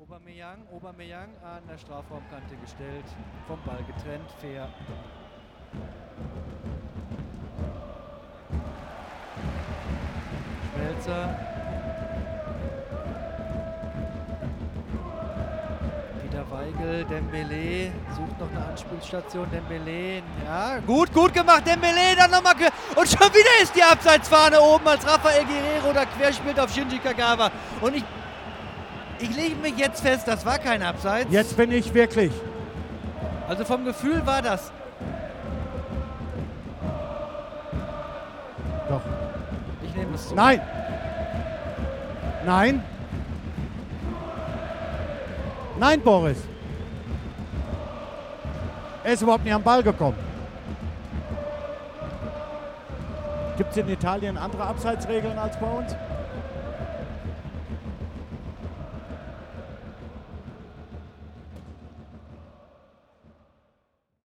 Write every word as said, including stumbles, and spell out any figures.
Aubameyang, Aubameyang an der Strafraumkante gestellt, vom Ball getrennt, fair. Schmelzer. Wieder Weigel, Dembélé sucht noch eine Anspielstation, Dembélé, ja, gut, gut gemacht, Dembélé, dann nochmal, und schon wieder ist die Abseitsfahne oben, als Rafael Guerreiro da querspielt auf Shinji Kagawa. Und ich, ich lege mich jetzt fest, das war kein Abseits. Jetzt bin ich wirklich. Also vom Gefühl war das. Doch. Ich nehme es zu. Nein. Nein. Nein, Boris. Er ist überhaupt nicht am Ball gekommen. Gibt es in Italien andere Abseitsregeln als bei uns?